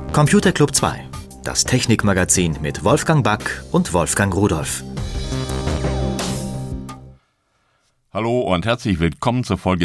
Computer Club 2, das Technikmagazin mit Wolfgang Back und Wolfgang Rudolph. Hallo und herzlich willkommen zur Folge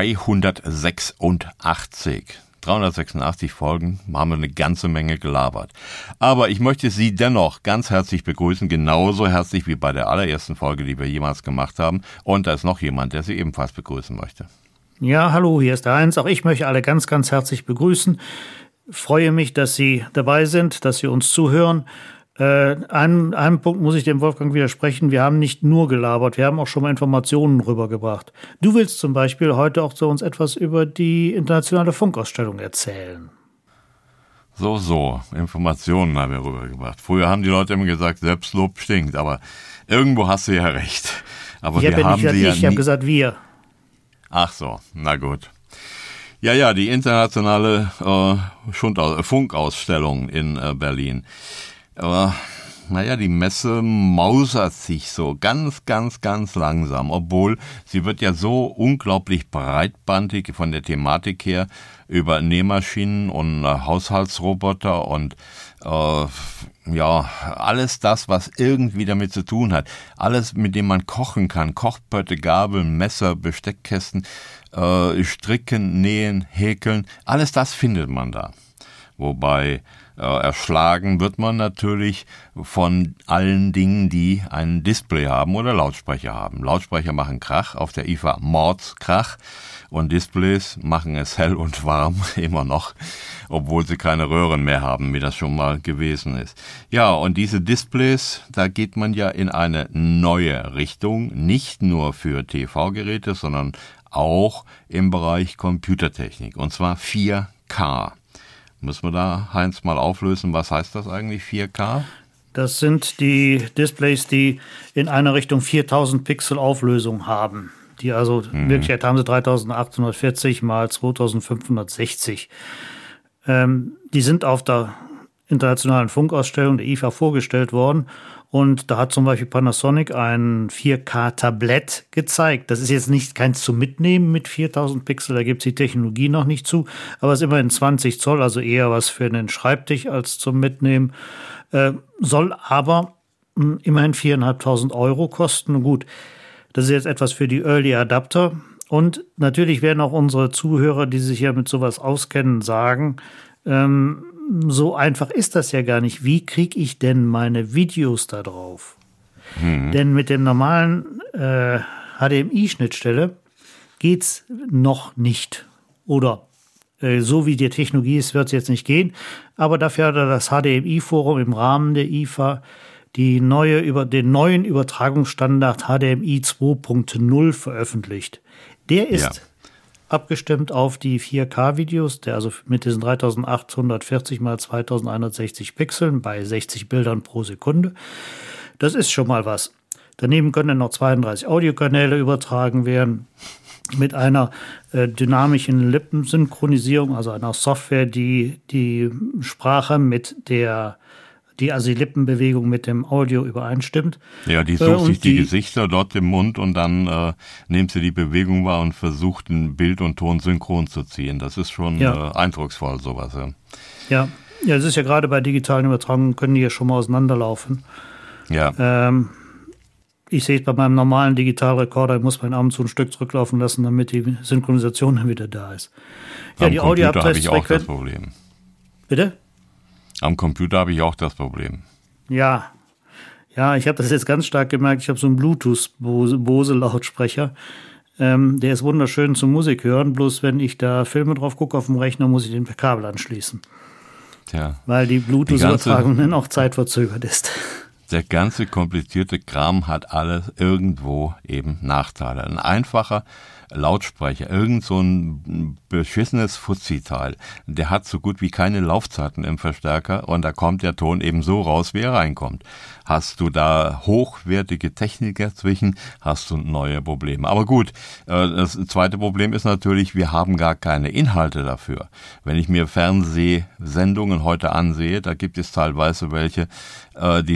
386. 386 Folgen, haben wir eine ganze Menge gelabert. Aber ich möchte Sie dennoch ganz herzlich begrüßen, genauso herzlich wie bei der allerersten Folge, die wir jemals gemacht haben. Und da ist noch jemand, der Sie ebenfalls begrüßen möchte. Ja, hallo, hier ist der Heinz. Auch ich möchte alle ganz, ganz herzlich begrüßen. Freue mich, dass Sie dabei sind, dass Sie uns zuhören. Einem Punkt muss ich dem Wolfgang widersprechen. Wir haben nicht nur gelabert, wir haben auch schon mal Informationen rübergebracht. Du willst zum Beispiel heute auch zu uns etwas über die internationale Funkausstellung erzählen. So, Informationen haben wir rübergebracht. Früher haben die Leute immer gesagt, Selbstlob stinkt, aber irgendwo hast du ja recht. Aber ich habe gesagt wir. Ach so, na gut. Ja, die internationale Funkausstellung in Berlin. Aber die Messe mausert sich so ganz, ganz, ganz langsam, obwohl sie wird ja so unglaublich breitbandig von der Thematik her über Nähmaschinen und Haushaltsroboter und alles das, was irgendwie damit zu tun hat. Alles, mit dem man kochen kann. Kochpötte, Gabeln, Messer, Besteckkästen, Stricken, Nähen, Häkeln. Alles das findet man da. Wobei erschlagen wird man natürlich von allen Dingen, die ein Display haben oder Lautsprecher haben. Lautsprecher machen Krach, auf der IFA Mordskrach. Und Displays machen es hell und warm, immer noch, obwohl sie keine Röhren mehr haben, wie das schon mal gewesen ist. Ja, und diese Displays, da geht man ja in eine neue Richtung, nicht nur für TV-Geräte, sondern auch im Bereich Computertechnik, und zwar 4K. Müssen wir da, Heinz, mal auflösen, was heißt das eigentlich, 4K? Das sind die Displays, die in einer Richtung 4000 Pixel Auflösung haben. Die also, in Wirklichkeit haben sie 3840 mal 2560. Die sind auf der internationalen Funkausstellung der IFA vorgestellt worden. Und da hat zum Beispiel Panasonic ein 4K-Tablett gezeigt. Das ist jetzt nicht keins zum Mitnehmen mit 4000 Pixel, da gibt es die Technologie noch nicht zu. Aber es ist immerhin 20 Zoll, also eher was für einen Schreibtisch als zum Mitnehmen. Soll aber immerhin 4.500 Euro kosten. Gut, das ist jetzt etwas für die Early Adapter. Und natürlich werden auch unsere Zuhörer, die sich ja mit sowas auskennen, sagen, so einfach ist das ja gar nicht. Wie kriege ich denn meine Videos da drauf? Denn mit dem normalen HDMI-Schnittstelle geht's noch nicht. Oder so wie die Technologie ist, wird es jetzt nicht gehen. Aber dafür hat das HDMI-Forum im Rahmen der IFA den neuen Übertragungsstandard HDMI 2.0 veröffentlicht. Der ist abgestimmt auf die 4K-Videos, der also mit diesen 3840 mal 2160 Pixeln bei 60 Bildern pro Sekunde. Das ist schon mal was. Daneben können dann noch 32 Audiokanäle übertragen werden mit einer dynamischen Lippensynchronisierung, also einer Software, die die Sprache mit die Lippenbewegung mit dem Audio übereinstimmt. Ja, die sucht sich die Gesichter dort im Mund und dann nimmt sie die Bewegung wahr und versucht, ein Bild und Ton synchron zu ziehen. Das ist schon eindrucksvoll, sowas. Ja, es ist ja gerade bei digitalen Übertragungen, können die ja schon mal auseinanderlaufen. Ja. Ich sehe es bei meinem normalen Digitalrekorder, ich muss meinen Arm zu ein Stück zurücklaufen lassen, damit die Synchronisation dann wieder da ist. Ja, die Computer habe ich auch das Problem. Bitte? Am Computer habe ich auch das Problem. Ja, ich habe das jetzt ganz stark gemerkt. Ich habe so einen Bluetooth-Bose-Lautsprecher. Der ist wunderschön zum Musik hören. Bloß wenn ich da Filme drauf gucke auf dem Rechner, muss ich den per Kabel anschließen. Tja. Weil die Bluetooth-Übertragung dann auch zeitverzögert ist. Der ganze komplizierte Kram hat alles irgendwo eben Nachteile. Ein einfacher Lautsprecher, irgend so ein beschissenes Fuzzi-Teil, der hat so gut wie keine Laufzeiten im Verstärker und da kommt der Ton eben so raus, wie er reinkommt. Hast du da hochwertige Technik dazwischen, hast du neue Probleme. Aber gut, das zweite Problem ist natürlich, wir haben gar keine Inhalte dafür. Wenn ich mir Fernsehsendungen heute ansehe, da gibt es teilweise welche, die sind an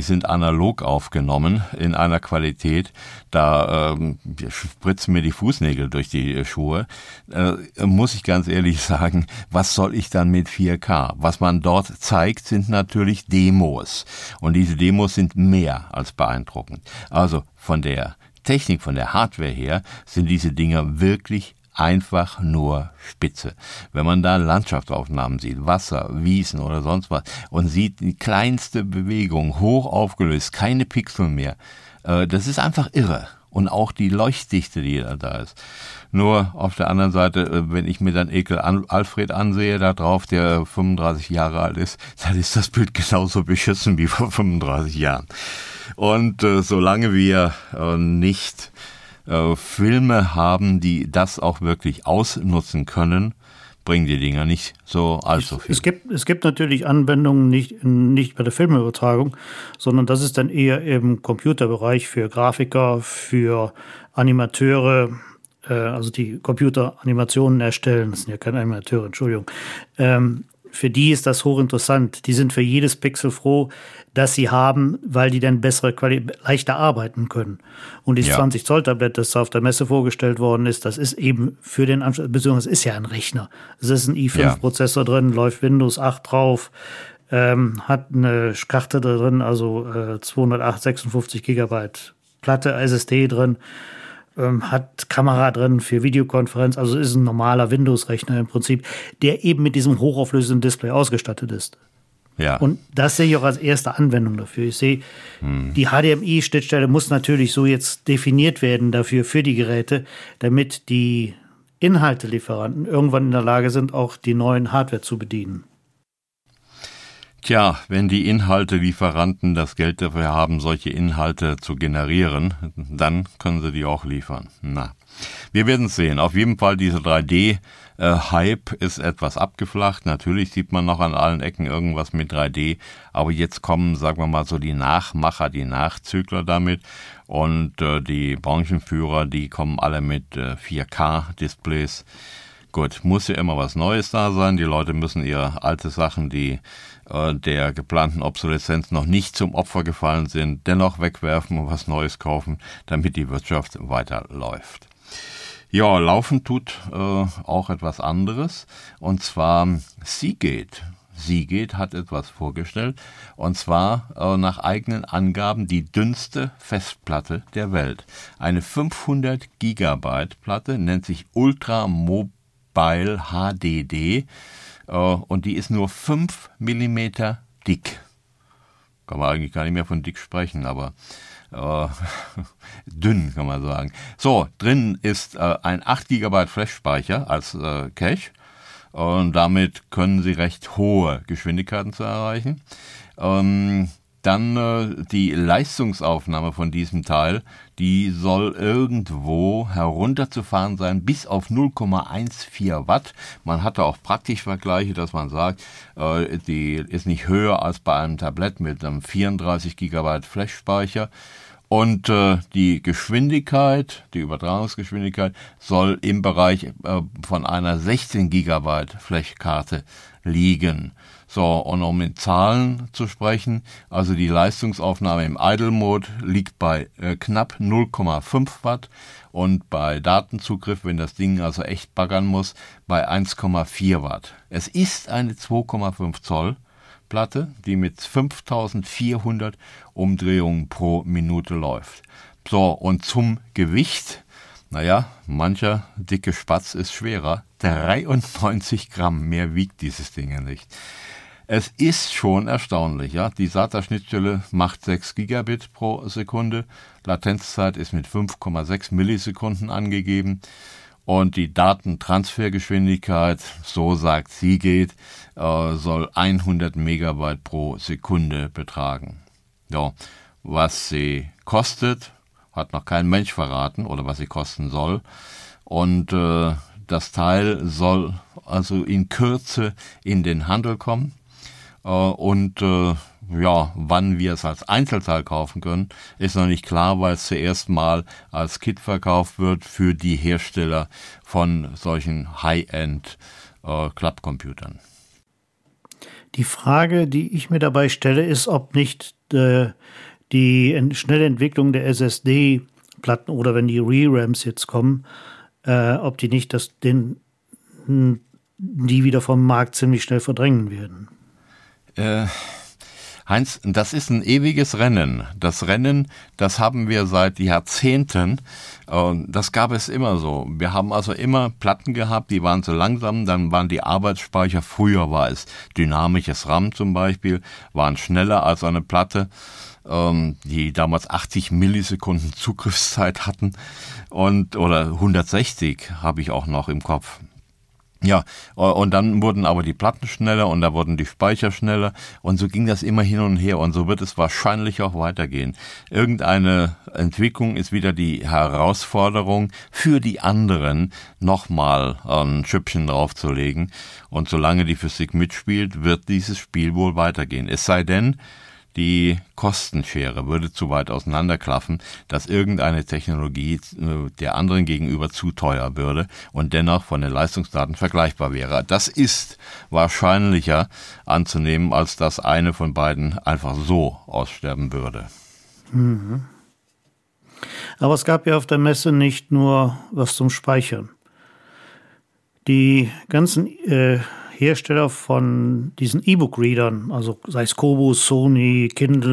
analog aufgenommen in einer Qualität, da spritzen mir die Fußnägel durch die Schuhe. Muss ich ganz ehrlich sagen, was soll ich dann mit 4K? Was man dort zeigt, sind natürlich Demos. Und diese Demos sind mehr als beeindruckend. Also von der Technik, von der Hardware her, sind diese Dinger wirklich einfach nur spitze. Wenn man da Landschaftsaufnahmen sieht, Wasser, Wiesen oder sonst was und sieht die kleinste Bewegung, hoch aufgelöst, keine Pixel mehr, das ist einfach irre. Und auch die Leuchtdichte, die da ist. Nur auf der anderen Seite, wenn ich mir dann Ekel Alfred ansehe, da drauf, der 35 Jahre alt ist, dann ist das Bild genauso beschissen wie vor 35 Jahren. Und solange wir nicht Filme haben, die das auch wirklich ausnutzen können, bringen die Dinger nicht so allzu viel. Es gibt natürlich Anwendungen nicht bei der Filmübertragung, sondern das ist dann eher im Computerbereich für Grafiker, für Animateure, also die Computeranimationen erstellen. Das sind ja keine Animateure, Entschuldigung. Für die ist das hochinteressant. Die sind für jedes Pixel froh, das sie haben, weil die dann leichter arbeiten können. Und dieses 20-Zoll-Tablett, das auf der Messe vorgestellt worden ist, das ist eben für den Anschluss, beziehungsweise es ist ja ein Rechner. Es ist ein i5-Prozessor drin, läuft Windows 8 drauf, hat eine Karte drin, also 256 Gigabyte Platte, SSD drin, hat Kamera drin für Videokonferenz, also ist ein normaler Windows-Rechner im Prinzip, der eben mit diesem hochauflösenden Display ausgestattet ist. Ja. Und das sehe ich auch als erste Anwendung dafür. Ich sehe, die HDMI-Schnittstelle muss natürlich so jetzt definiert werden dafür für die Geräte, damit die Inhaltelieferanten irgendwann in der Lage sind, auch die neuen Hardware zu bedienen. Tja, wenn die Inhaltelieferanten das Geld dafür haben, solche Inhalte zu generieren, dann können sie die auch liefern. Na, wir werden es sehen. Auf jeden Fall, dieser 3D-Hype ist etwas abgeflacht. Natürlich sieht man noch an allen Ecken irgendwas mit 3D, aber jetzt kommen, sagen wir mal so, die Nachmacher, die Nachzügler damit und die Branchenführer, die kommen alle mit 4K-Displays. Gut, muss ja immer was Neues da sein. Die Leute müssen ihre alte Sachen, die der geplanten Obsoleszenz noch nicht zum Opfer gefallen sind, dennoch wegwerfen und was Neues kaufen, damit die Wirtschaft weiterläuft. Ja, laufen tut auch etwas anderes, und zwar Seagate. Seagate hat etwas vorgestellt, und zwar nach eigenen Angaben die dünnste Festplatte der Welt. Eine 500 Gigabyte Platte, nennt sich Ultra Mobile HDD, und die ist nur 5 mm dick. Kann man eigentlich gar nicht mehr von dick sprechen, aber dünn kann man sagen. So, drin ist ein 8 GB Flash-Speicher als Cache, und damit können Sie recht hohe Geschwindigkeiten zu erreichen. Dann die Leistungsaufnahme von diesem Teil, die soll irgendwo herunterzufahren sein bis auf 0,14 Watt. Man hatte auch praktisch Vergleiche, dass man sagt, die ist nicht höher als bei einem Tablett mit einem 34 GB Flash-Speicher. Und die Geschwindigkeit, die Übertragungsgeschwindigkeit, soll im Bereich von einer 16 GB Flashkarte liegen. So, und um in Zahlen zu sprechen, also die Leistungsaufnahme im Idle-Mode liegt bei knapp 0,5 Watt und bei Datenzugriff, wenn das Ding also echt baggern muss, bei 1,4 Watt. Es ist eine 2,5 Zoll Platte, die mit 5400 Umdrehungen pro Minute läuft. So, und zum Gewicht, naja, mancher dicke Spatz ist schwerer. 93 Gramm, mehr wiegt dieses Ding nicht. Es ist schon erstaunlich, ja. Die SATA-Schnittstelle macht 6 Gigabit pro Sekunde. Latenzzeit ist mit 5,6 Millisekunden angegeben. Und die Datentransfergeschwindigkeit, so sagt Seagate, soll 100 Megabyte pro Sekunde betragen. Ja, was sie kostet, hat noch kein Mensch verraten, oder was sie kosten soll. Und das Teil soll also in Kürze in den Handel kommen. Und wann wir es als Einzelteil kaufen können, ist noch nicht klar, weil es zuerst mal als Kit verkauft wird für die Hersteller von solchen High-End Clubcomputern. Die Frage, die ich mir dabei stelle, ist, ob nicht die schnelle Entwicklung der SSD-Platten oder wenn die ReRAMs jetzt kommen, ob die nicht die wieder vom Markt ziemlich schnell verdrängen werden. Heinz, das ist ein ewiges Rennen. Das Rennen, das haben wir seit Jahrzehnten. Das gab es immer so. Wir haben also immer Platten gehabt, die waren zu langsam, dann waren die Arbeitsspeicher, früher war es dynamisches RAM zum Beispiel, waren schneller als eine Platte, die damals 80 Millisekunden Zugriffszeit hatten oder 160 habe ich auch noch im Kopf. Ja, und dann wurden aber die Platten schneller und da wurden die Speicher schneller und so ging das immer hin und her und so wird es wahrscheinlich auch weitergehen. Irgendeine Entwicklung ist wieder die Herausforderung für die anderen, nochmal ein Schüppchen draufzulegen und solange die Physik mitspielt, wird dieses Spiel wohl weitergehen. Es sei denn, die Kostenschere würde zu weit auseinanderklaffen, dass irgendeine Technologie der anderen gegenüber zu teuer würde und dennoch von den Leistungsdaten vergleichbar wäre. Das ist wahrscheinlicher anzunehmen, als dass eine von beiden einfach so aussterben würde. Mhm. Aber es gab ja auf der Messe nicht nur was zum Speichern. Die ganzen Hersteller von diesen E-Book-Readern, also sei es Kobo, Sony,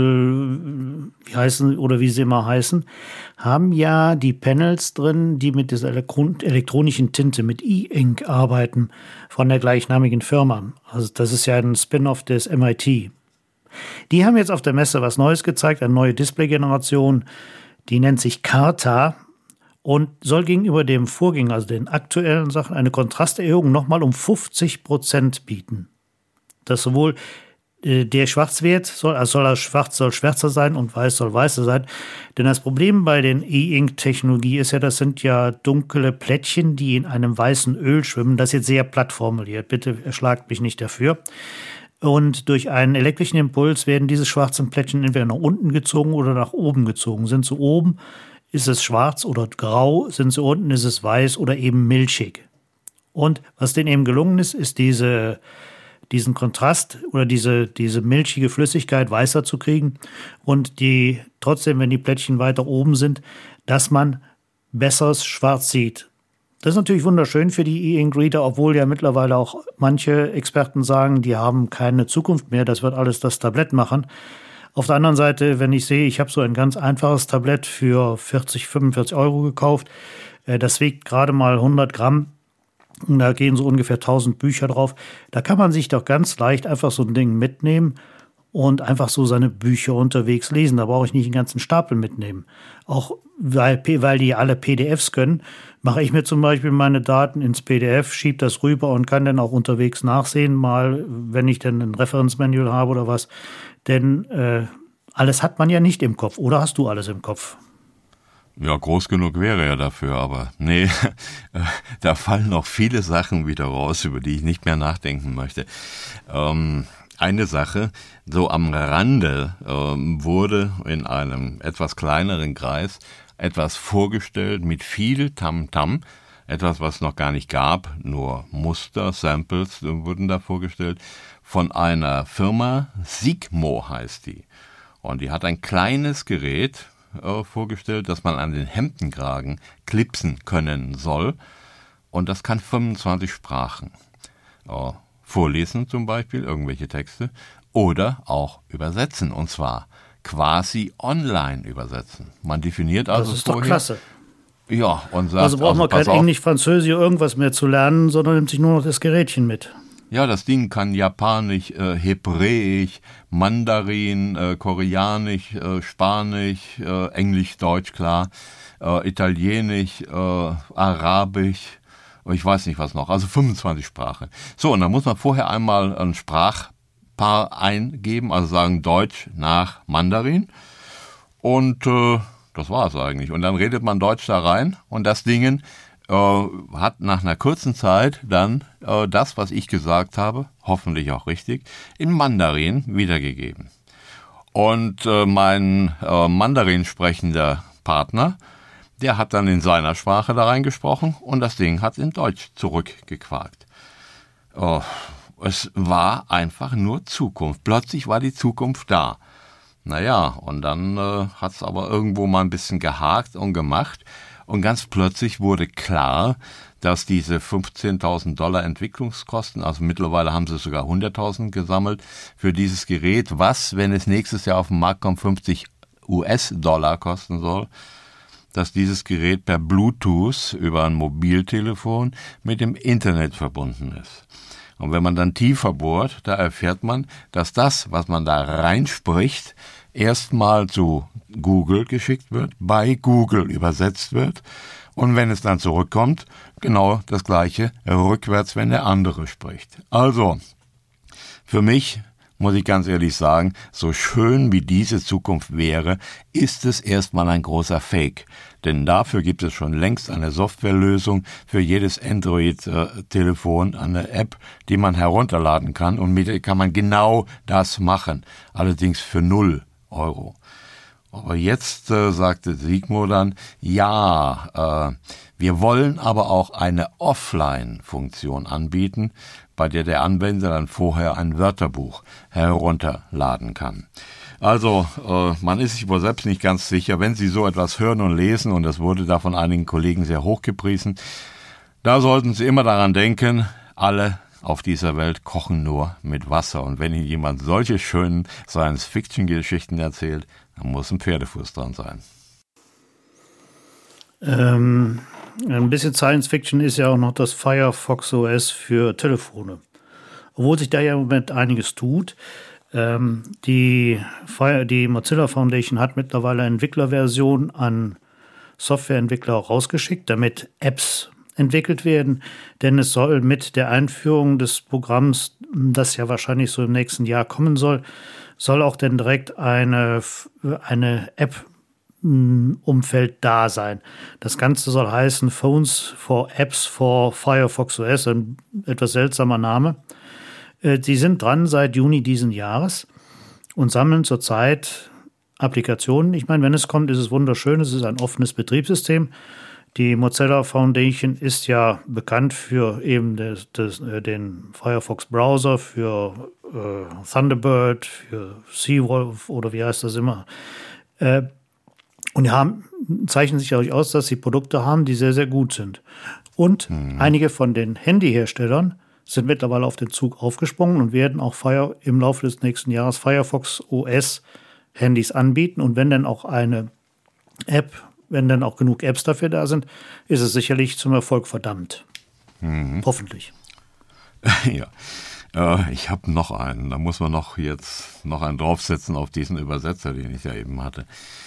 Kindle, wie sie immer heißen, haben ja die Panels drin, die mit dieser elektronischen Tinte, mit E-Ink arbeiten, von der gleichnamigen Firma. Also das ist ja ein Spin-off des MIT. Die haben jetzt auf der Messe was Neues gezeigt, eine neue Display-Generation, die nennt sich Carta und soll gegenüber dem Vorgänger, also den aktuellen Sachen, eine Kontrasterhöhung nochmal um 50% bieten. Dass sowohl der Schwarzwert soll schwärzer sein und weiß soll weißer sein. Denn das Problem bei den E-Ink-Technologie ist ja, das sind ja dunkle Plättchen, die in einem weißen Öl schwimmen. Das ist jetzt sehr platt formuliert. Bitte erschlagt mich nicht dafür. Und durch einen elektrischen Impuls werden diese schwarzen Plättchen entweder nach unten gezogen oder nach oben gezogen. Sind sie oben, ist es schwarz oder grau, sind sie unten, ist es weiß oder eben milchig. Und was denen eben gelungen ist, ist diesen Kontrast oder diese milchige Flüssigkeit weißer zu kriegen und trotzdem, wenn die Plättchen weiter oben sind, dass man besseres Schwarz sieht. Das ist natürlich wunderschön für die E-Ink-Reader, obwohl ja mittlerweile auch manche Experten sagen, die haben keine Zukunft mehr, das wird alles das Tablett machen. Auf der anderen Seite, wenn ich sehe, ich habe so ein ganz einfaches Tablett für 40, 45 Euro gekauft, das wiegt gerade mal 100 Gramm und da gehen so ungefähr 1000 Bücher drauf. Da kann man sich doch ganz leicht einfach so ein Ding mitnehmen und einfach so seine Bücher unterwegs lesen. Da brauche ich nicht einen ganzen Stapel mitnehmen. Auch weil die alle PDFs können, mache ich mir zum Beispiel meine Daten ins PDF, schiebe das rüber und kann dann auch unterwegs nachsehen, mal, wenn ich dann ein Referenzmanual habe oder was. Denn alles hat man ja nicht im Kopf. Oder hast du alles im Kopf? Ja, groß genug wäre er dafür, aber nee, da fallen noch viele Sachen wieder raus, über die ich nicht mehr nachdenken möchte. Eine Sache, so am Rande wurde in einem etwas kleineren Kreis etwas vorgestellt mit viel Tamtam, etwas, was es noch gar nicht gab, nur Muster, Samples wurden da vorgestellt, von einer Firma, Sigmo heißt die. Und die hat ein kleines Gerät vorgestellt, das man an den Hemdenkragen klipsen können soll. Und das kann 25 Sprachen. Vorlesen zum Beispiel, irgendwelche Texte, oder auch übersetzen, und zwar quasi online übersetzen. Man definiert also das ist doch klasse. Ja, und sagt, also braucht man kein Englisch, Französisch, irgendwas mehr zu lernen, sondern nimmt sich nur noch das Gerätchen mit. Ja, das Ding kann Japanisch, Hebräisch, Mandarin, Koreanisch, Spanisch, Englisch, Deutsch, klar, Italienisch, Arabisch, ich weiß nicht was noch, also 25 Sprachen. So, und dann muss man vorher einmal ein Sprachpaar eingeben, also sagen Deutsch nach Mandarin und das war es eigentlich. Und dann redet man Deutsch da rein und das Ding hat nach einer kurzen Zeit dann das, was ich gesagt habe, hoffentlich auch richtig, in Mandarin wiedergegeben. Und mein Mandarin sprechender Partner, der hat dann in seiner Sprache da reingesprochen und das Ding hat in Deutsch zurückgequakt. Es war einfach nur Zukunft. Plötzlich war die Zukunft da. Naja, und dann hat es aber irgendwo mal ein bisschen gehakt und gemacht. Und ganz plötzlich wurde klar, dass diese $15.000 Entwicklungskosten, also mittlerweile haben sie sogar 100.000 gesammelt, für dieses Gerät, was, wenn es nächstes Jahr auf den Markt kommt, $50 kosten soll, dass dieses Gerät per Bluetooth über ein Mobiltelefon mit dem Internet verbunden ist. Und wenn man dann tiefer bohrt, da erfährt man, dass das, was man da reinspricht, erstmal zu Google geschickt wird, bei Google übersetzt wird und wenn es dann zurückkommt, genau das Gleiche rückwärts, wenn der andere spricht. Also, für mich, muss ich ganz ehrlich sagen, so schön wie diese Zukunft wäre, ist es erstmal ein großer Fake. Denn dafür gibt es schon längst eine Softwarelösung für jedes Android-Telefon, eine App, die man herunterladen kann und mit der kann man genau das machen, allerdings für 0 €. Aber jetzt sagte Sigmo dann, ja, wir wollen aber auch eine Offline-Funktion anbieten, bei der Anwender dann vorher ein Wörterbuch herunterladen kann. Also, man ist sich wohl selbst nicht ganz sicher, wenn Sie so etwas hören und lesen, und das wurde da von einigen Kollegen sehr hochgepriesen, da sollten Sie immer daran denken, alle auf dieser Welt kochen nur mit Wasser. Und wenn Ihnen jemand solche schönen Science-Fiction-Geschichten erzählt, dann muss ein Pferdefuß dran sein. Ein bisschen Science-Fiction ist ja auch noch das Firefox OS für Telefone. Obwohl sich da ja im Moment einiges tut. Die Mozilla Foundation hat mittlerweile eine Entwicklerversion an Softwareentwickler rausgeschickt, damit Apps entwickelt werden, denn es soll mit der Einführung des Programms, das ja wahrscheinlich so im nächsten Jahr kommen soll auch dann direkt eine App-Umfeld da sein. Das Ganze soll heißen Phones for Apps for Firefox OS, ein etwas seltsamer Name. Sie sind dran seit Juni diesen Jahres und sammeln zurzeit Applikationen. Ich meine, wenn es kommt, ist es wunderschön. Es ist ein offenes Betriebssystem. Die Mozilla Foundation ist ja bekannt für eben den Firefox-Browser, für Thunderbird, für Seawolf oder wie heißt das immer. Und zeichnen sich dadurch aus, dass sie Produkte haben, die sehr, sehr gut sind. Und einige von den Handyherstellern sind mittlerweile auf den Zug aufgesprungen und werden auch im Laufe des nächsten Jahres Firefox OS Handys anbieten. Und wenn dann auch wenn dann auch genug Apps dafür da sind, ist es sicherlich zum Erfolg verdammt. Hoffentlich. Ja, ich habe noch einen. Da muss man jetzt noch einen draufsetzen auf diesen Übersetzer, den ich ja eben hatte.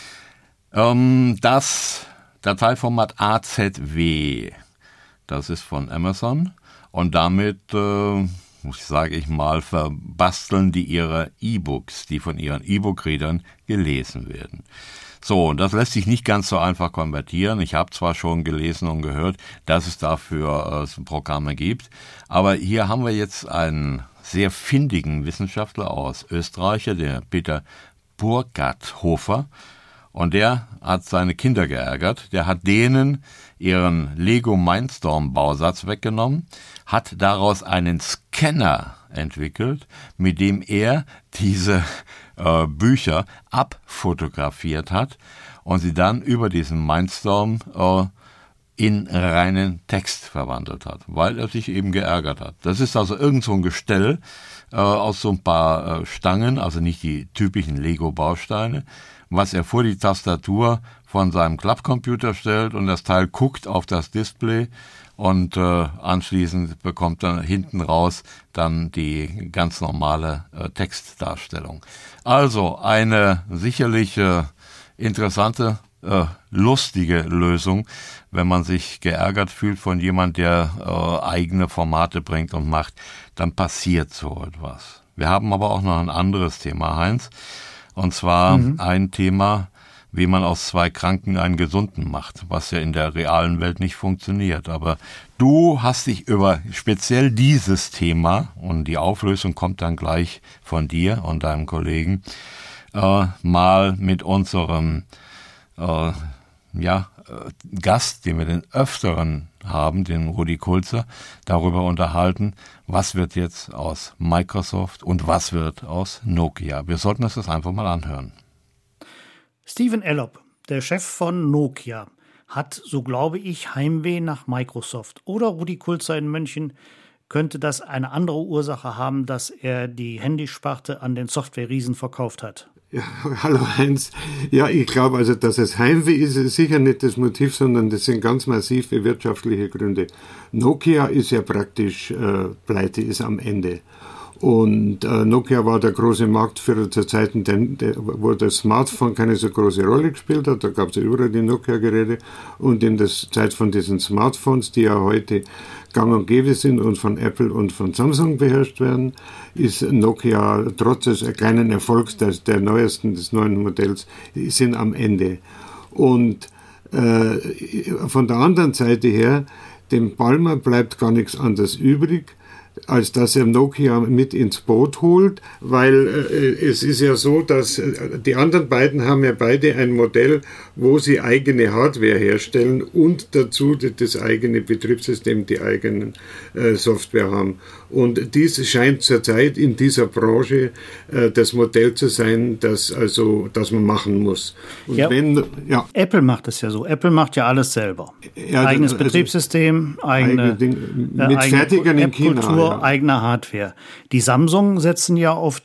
Das Dateiformat AZW, das ist von Amazon und damit, sage ich mal, verbasteln die ihre E-Books, die von ihren E-Book-Readern gelesen werden. So, und das lässt sich nicht ganz so einfach konvertieren. Ich habe zwar schon gelesen und gehört, dass es dafür Programme gibt, aber hier haben wir jetzt einen sehr findigen Wissenschaftler aus Österreich, der Peter Burkhardt-Hofer, und der hat seine Kinder geärgert. Der hat denen ihren Lego Mindstorm-Bausatz weggenommen, hat daraus einen Scanner entwickelt, mit dem er diese Bücher abfotografiert hat und sie dann über diesen Mindstorm in reinen Text verwandelt hat, weil er sich eben geärgert hat. Das ist also irgend so ein Gestell aus so ein paar Stangen, also nicht die typischen Lego-Bausteine, was er vor die Tastatur von seinem Klappcomputer stellt und das Teil guckt auf das Display und anschließend bekommt dann hinten raus dann die ganz normale Textdarstellung. Also eine sicherlich interessante, lustige Lösung, wenn man sich geärgert fühlt von jemand, der eigene Formate bringt und macht, dann passiert so etwas. Wir haben aber auch noch ein anderes Thema, Heinz, und zwar ein Thema, wie man aus zwei Kranken einen Gesunden macht, was ja in der realen Welt nicht funktioniert. Aber du hast dich über speziell dieses Thema, und die Auflösung kommt dann gleich von dir und deinem Kollegen, mal mit unserem Gast, den wir den Öfteren haben, den Rudi Kulzer, darüber unterhalten, was wird jetzt aus Microsoft und was wird aus Nokia. Wir sollten uns das einfach mal anhören. Steven Elop, der Chef von Nokia, hat, so glaube ich, Heimweh nach Microsoft. Oder Rudi Kulzer in München, könnte das eine andere Ursache haben, dass er die Handysparte an den Software-Riesen verkauft hat? Ja, hallo Heinz. Ja, ich glaube also, dass es Heimweh ist sicher nicht das Motiv, sondern das sind ganz massive wirtschaftliche Gründe. Nokia ist ja praktisch pleite, ist am Ende. Und Nokia war der große Marktführer zu Zeiten, wo das Smartphone keine so große Rolle gespielt hat. Da gab es ja überall die Nokia-Geräte. Und in der Zeit von diesen Smartphones, die ja heute gang und gäbe sind und von Apple und von Samsung beherrscht werden, ist Nokia trotz des kleinen Erfolgs des neuen Modells, sind am Ende. Und von der anderen Seite her, dem Ballmer bleibt gar nichts anderes übrig, als dass er Nokia mit ins Boot holt, weil es ist ja so, dass die anderen beiden haben ja beide ein Modell, wo sie eigene Hardware herstellen und dazu das eigene Betriebssystem, die eigenen Software haben. Und dies scheint zurzeit in dieser Branche das Modell zu sein, das man machen muss. Und Apple macht es ja so. Apple macht ja alles selber. Ja, eigenes Betriebssystem, eigene Fertigern in China. Eigene Hardware. Die Samsung setzen ja auf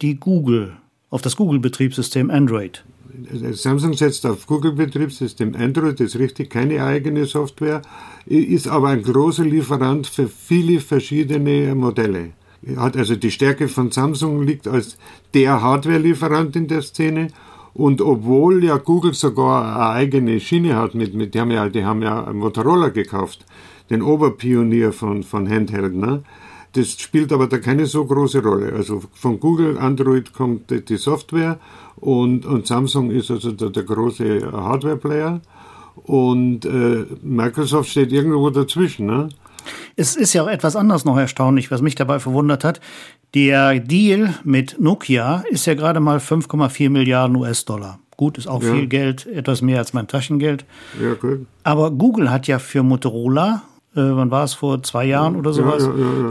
das Google-Betriebssystem Android. Samsung setzt auf Google-Betriebssystem Android, das ist richtig, keine eigene Software, ist aber ein großer Lieferant für viele verschiedene Modelle. Also die Stärke von Samsung liegt als der Hardware-Lieferant in der Szene. Und obwohl ja Google sogar eine eigene Schiene hat, die haben ja Motorola gekauft, den Oberpionier von Handheld, ne? Das spielt aber da keine so große Rolle. Also von Google, Android kommt die Software und Samsung ist also der große Hardware-Player und Microsoft steht irgendwo dazwischen. Ne? Es ist ja auch etwas anderes noch erstaunlich, was mich dabei verwundert hat. Der Deal mit Nokia ist ja gerade mal 5,4 Milliarden US-Dollar. Gut, ist auch viel Geld, etwas mehr als mein Taschengeld. Ja, gut. Aber Google hat ja für Motorola, wann war es, vor 2 Jahren oder sowas,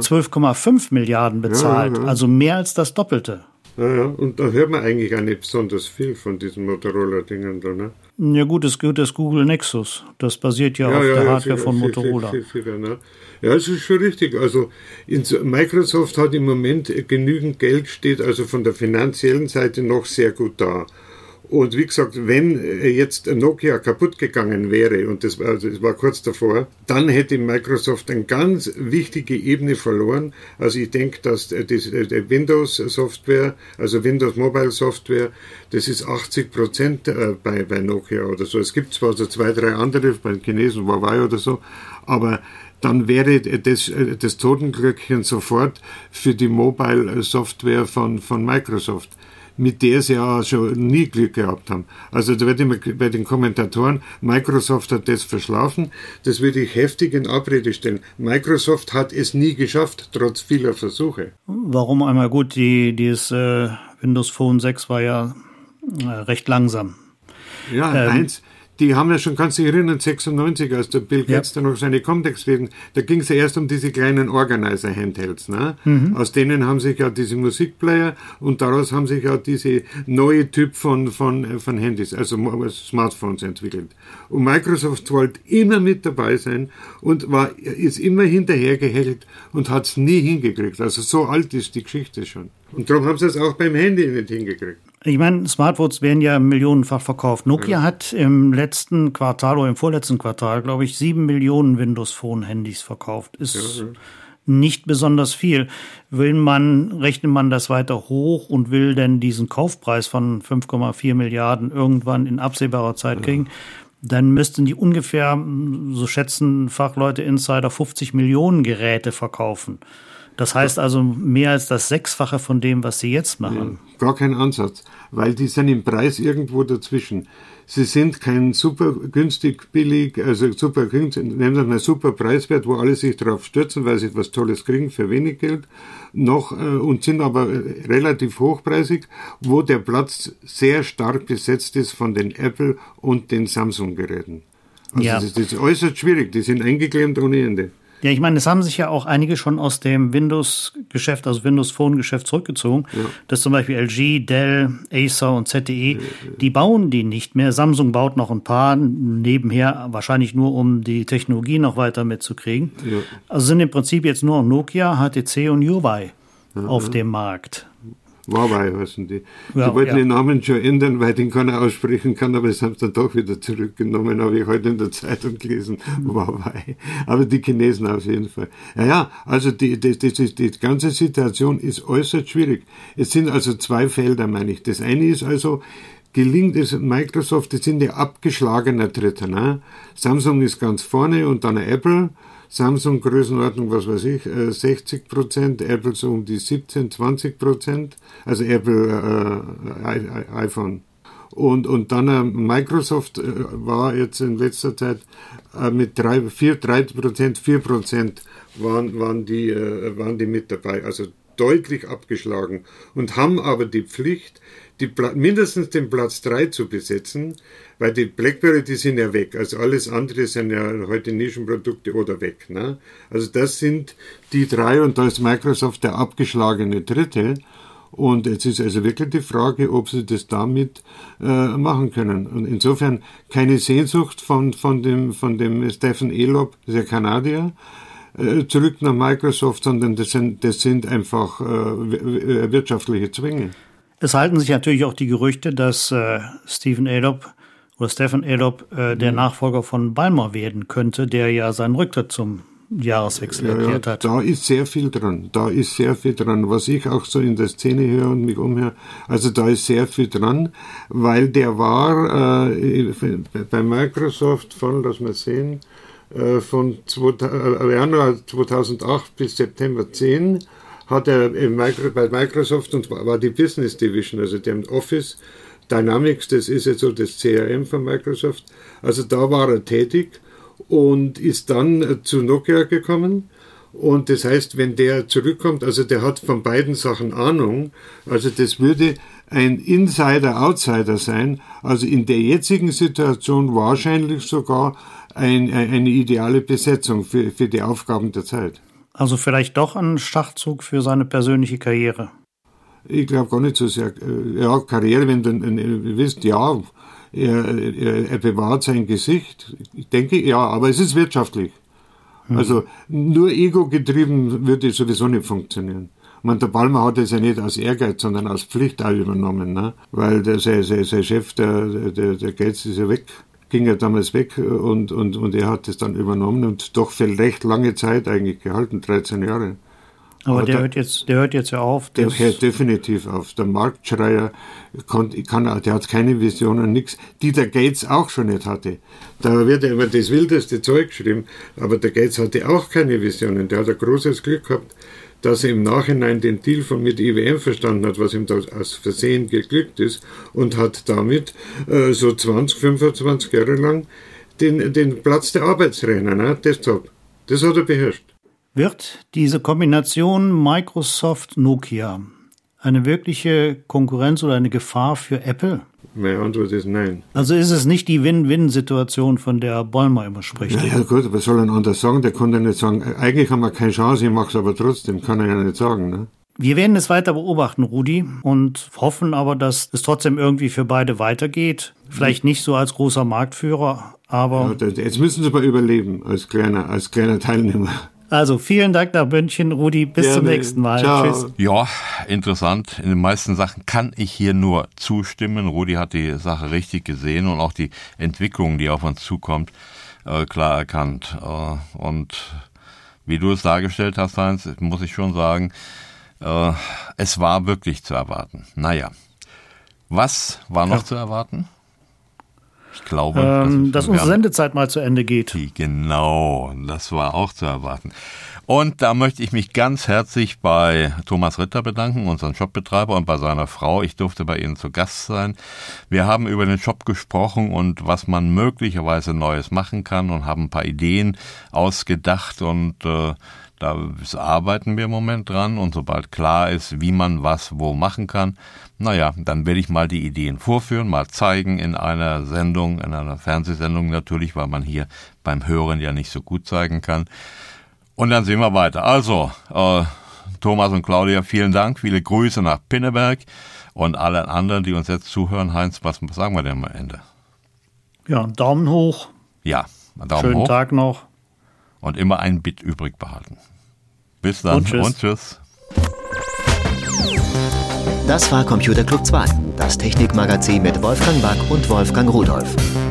12,5 Milliarden bezahlt, also mehr als das Doppelte. Ja, und da hört man eigentlich auch nicht besonders viel von diesen Motorola-Dingen da, ne? Ja gut, es gibt das Google Nexus, das basiert ja auf der Hardware von Motorola. Ja, es ist schon richtig. Also Microsoft hat im Moment genügend Geld, steht also von der finanziellen Seite noch sehr gut da. Und wie gesagt, wenn jetzt Nokia kaputt gegangen wäre, und das war kurz davor, dann hätte Microsoft eine ganz wichtige Ebene verloren. Also ich denke, dass die Windows-Software, also Windows Mobile Software, das ist 80% bei Nokia oder so. Es gibt zwar so 2, 3 andere, bei den Chinesen, Huawei oder so, aber dann wäre das Totenglöckchen sofort für die Mobile Software von Microsoft, mit der sie ja schon nie Glück gehabt haben. Also da wird immer bei den Kommentatoren, Microsoft hat das verschlafen, das würde ich heftig in Abrede stellen. Microsoft hat es nie geschafft, trotz vieler Versuche. Warum einmal gut, dieses Windows Phone 6 war ja recht langsam. Ja, die haben ja schon, kannst du dich erinnern, 96, als der Bill Gates da noch seine Comdex-Reden, da ging es ja erst um diese kleinen Organizer-Handhelds. Ne? Mhm. Aus denen haben sich ja diese Musikplayer und daraus haben sich ja diese neue Typ von Handys, also Smartphones entwickelt. Und Microsoft wollte immer mit dabei sein und ist immer hinterhergehechelt und hat es nie hingekriegt. Also so alt ist die Geschichte schon. Und darum haben sie es auch beim Handy nicht hingekriegt. Ich meine, Smartphones werden ja millionenfach verkauft. Nokia hat im letzten Quartal oder im vorletzten Quartal, glaube ich, 7 Millionen Windows Phone Handys verkauft. Ist nicht besonders viel. Rechnet man das weiter hoch und will denn diesen Kaufpreis von 5,4 Milliarden irgendwann in absehbarer Zeit kriegen, dann müssten die ungefähr, so schätzen Fachleute, Insider, 50 Millionen Geräte verkaufen. Das heißt also mehr als das 6-fache von dem, was sie jetzt machen. Ja, gar kein Ansatz, weil die sind im Preis irgendwo dazwischen. Sie sind kein super günstig, billig, also super günstig, nennen wir mal super preiswert, wo alle sich drauf stürzen, weil sie etwas Tolles kriegen für wenig Geld, und sind aber relativ hochpreisig, wo der Platz sehr stark besetzt ist von den Apple und den Samsung-Geräten. Also das ist äußerst schwierig, die sind eingeklemmt ohne Ende. Ja, ich meine, es haben sich ja auch einige schon aus dem Windows-Geschäft, also Windows Phone-Geschäft zurückgezogen. Ja. Das ist zum Beispiel LG, Dell, Acer und ZTE. Die bauen die nicht mehr. Samsung baut noch ein paar nebenher, wahrscheinlich nur, um die Technologie noch weiter mitzukriegen. Ja. Also sind im Prinzip jetzt nur Nokia, HTC und Huawei auf dem Markt. Huawei heißen die. Ja, die wollten den Namen schon ändern, weil den keiner aussprechen kann, aber das haben sie dann doch wieder zurückgenommen, habe ich heute in der Zeitung gelesen. Huawei. Aber die Chinesen auf jeden Fall. Ja, also die ganze Situation ist äußerst schwierig. Es sind also zwei Felder, meine ich. Das eine ist also, gelingt es Microsoft, das sind ja abgeschlagener Dritter. Ne? Samsung ist ganz vorne und dann Apple. Samsung Größenordnung, was weiß ich, 60%, Apple so um die 17-20%, also Apple iPhone. Und dann Microsoft war jetzt in letzter Zeit mit 4% waren die mit dabei, also deutlich abgeschlagen und haben aber die Pflicht, mindestens den Platz 3 zu besetzen, weil die BlackBerry, die sind ja weg. Also alles andere sind ja heute Nischenprodukte oder weg. Ne? Also das sind die 3 und da ist Microsoft der abgeschlagene Dritte. Und jetzt ist also wirklich die Frage, ob sie das damit machen können. Und insofern keine Sehnsucht von dem Stephen Elop, der Kanadier, zurück nach Microsoft, sondern das sind einfach wirtschaftliche Zwänge. Es halten sich natürlich auch die Gerüchte, dass Stephen Elop der Nachfolger von Ballmer werden könnte, der ja seinen Rücktritt zum Jahreswechsel erklärt hat. Da ist sehr viel dran. Was ich auch so in der Szene höre und mich umhöre, also da ist sehr viel dran, weil der war bei Microsoft von, lass mal sehen, von Januar 2008 bis September 10 hat er bei Microsoft und war die Business Division, also dem Office Dynamics, das ist jetzt so das CRM von Microsoft, also da war er tätig und ist dann zu Nokia gekommen. Und das heißt, wenn der zurückkommt, also der hat von beiden Sachen Ahnung, also das würde ein Insider-Outsider sein, also in der jetzigen Situation wahrscheinlich sogar eine ideale Besetzung für die Aufgaben der Zeit. Also vielleicht doch ein Schachzug für seine persönliche Karriere? Ich glaube gar nicht so sehr. Ja, Karriere, wenn du wisst, ja, er bewahrt sein Gesicht. Ich denke, ja, aber es ist wirtschaftlich. Also nur ego-getrieben würde sowieso nicht funktionieren. Der Ballmer hat es ja nicht aus Ehrgeiz, sondern aus Pflicht auch übernommen, ne? Weil sein Chef, der Gates, ist ja weg, ging ja damals weg und er hat es dann übernommen und doch für recht lange Zeit eigentlich gehalten, 13 Jahre. Aber der hört jetzt ja auf. Der hört definitiv auf. Der Marktschreier der hat keine Visionen, nichts, die der Gates auch schon nicht hatte. Da wird ja immer das wildeste Zeug geschrieben, aber der Gates hatte auch keine Visionen. Der hat ein großes Glück gehabt, dass er im Nachhinein den Deal mit IBM verstanden hat, was ihm da aus Versehen geglückt ist und hat damit so 25 Jahre lang den Platz der Arbeitsrechner, ne, Desktop, das hat er beherrscht. Wird diese Kombination Microsoft-Nokia eine wirkliche Konkurrenz oder eine Gefahr für Apple? Meine Antwort ist nein. Also ist es nicht die Win-Win-Situation, von der Ballmer immer spricht? Ja gut, was soll er anders sagen? Der kann ja nicht sagen, eigentlich haben wir keine Chance, ich mache es aber trotzdem, kann er ja nicht sagen. Ne? Wir werden es weiter beobachten, Rudi, und hoffen aber, dass es trotzdem irgendwie für beide weitergeht. Vielleicht nicht so als großer Marktführer, aber... Ja, jetzt müssen sie aber überleben, als kleiner Teilnehmer. Also vielen Dank nach München, Rudi. Bis zum nächsten Mal. Ciao. Tschüss. Ja, interessant. In den meisten Sachen kann ich hier nur zustimmen. Rudi hat die Sache richtig gesehen und auch die Entwicklung, die auf uns zukommt, klar erkannt. Und wie du es dargestellt hast, Heinz, muss ich schon sagen, es war wirklich zu erwarten. Naja, was war noch zu erwarten? Ich glaube, dass unsere Sendezeit mal zu Ende geht. Genau, das war auch zu erwarten. Und da möchte ich mich ganz herzlich bei Thomas Ritter bedanken, unseren Shopbetreiber, und bei seiner Frau. Ich durfte bei Ihnen zu Gast sein. Wir haben über den Shop gesprochen und was man möglicherweise Neues machen kann und haben ein paar Ideen ausgedacht und da arbeiten wir im Moment dran und sobald klar ist, wie man was wo machen kann, naja, dann werde ich mal die Ideen vorführen, mal zeigen in einer Sendung, in einer Fernsehsendung natürlich, weil man hier beim Hören ja nicht so gut zeigen kann. Und dann sehen wir weiter. Also, Thomas und Claudia, vielen Dank. Viele Grüße nach Pinneberg und allen anderen, die uns jetzt zuhören. Heinz, was sagen wir denn am Ende? Ja, Daumen hoch. Ja, Daumen Schönen hoch. Tag noch. Und immer ein Bit übrig behalten. Bis dann und tschüss. Das war Computer Club 2, das Technikmagazin mit Wolfgang Back und Wolfgang Rudolph.